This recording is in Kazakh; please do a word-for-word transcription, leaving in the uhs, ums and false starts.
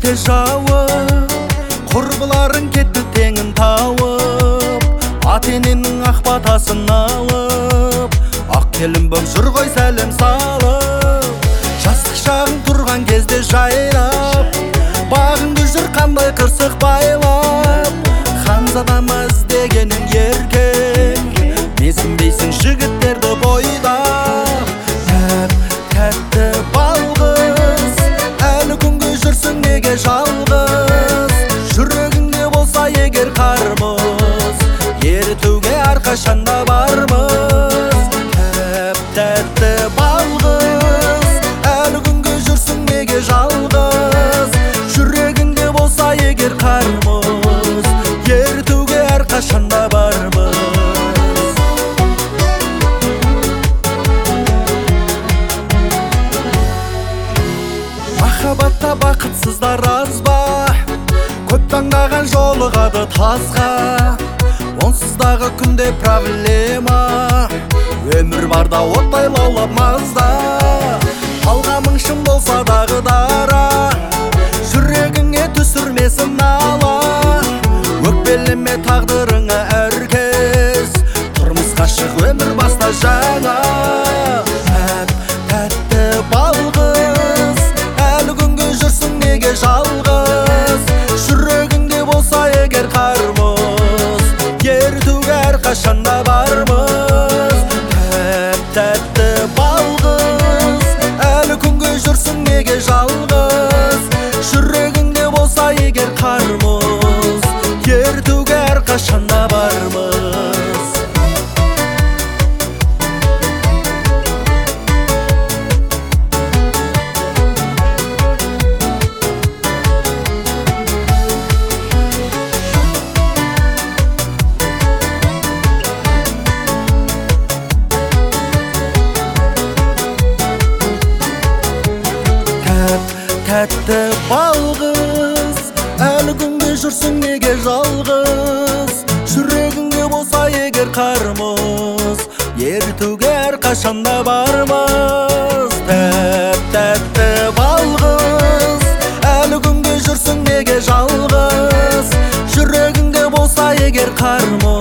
неге жауып, құрбыларың кетті теңін тауып, ата-енеңнің ақ батасын алып, ақ келін боп жүр ғой сәлем салып. Жастық шағың тұрған кезде жайлап, бағыңды жүр қандай қырсық байлап. Ханзадамыз дегенің еркек, менсінбейсің жігіттерді бойда. Тәп тәтті балғыз, әлі күнге жүрсің неге жалғыз? Жүрегіңде болса егер қармыз, ерітуге әрқашанда бармыз. Тәп тәтті балғыз, әлі күнге жүрсің неге жалғыз? Жүрегіңде болса егер қармыз, ерітуге әрқашанда бармыз. Махаббатта бақытсыздар аз ба? Көп таңдаған жолығады тасқа. Онсыздағы күнде проблема, өмір барда оттай лаулап мазда. Талғамың шын болса дағы дара, жүрегіңе түсірмесін нала. Өкпелеме тағдырыңа әркез, тұрмысқа шық өмір баста жаңа. Тәп тәтті балғыз, әлі күнге жүрсің неге жалғыз? Жүрегіңде болса егер қармыз, ерітуге әрқашанда бармыз. Тәп тәтті балғыз, әлі күнге жүрсің неге жалғыз? Жүрегіңде болса егер қармыз, ерітуге әрқашанда бармыз. Тәтті балғыз, әлі күнге жүрсің неге жалғыз? Жүрегіңде болса егер қармыз, ерітуге әрқашанда бармыз. Тәп тәтті балғыз, әлі күнге жүрсің неге жалғыз? Жүрегіңде болса егер қармыз,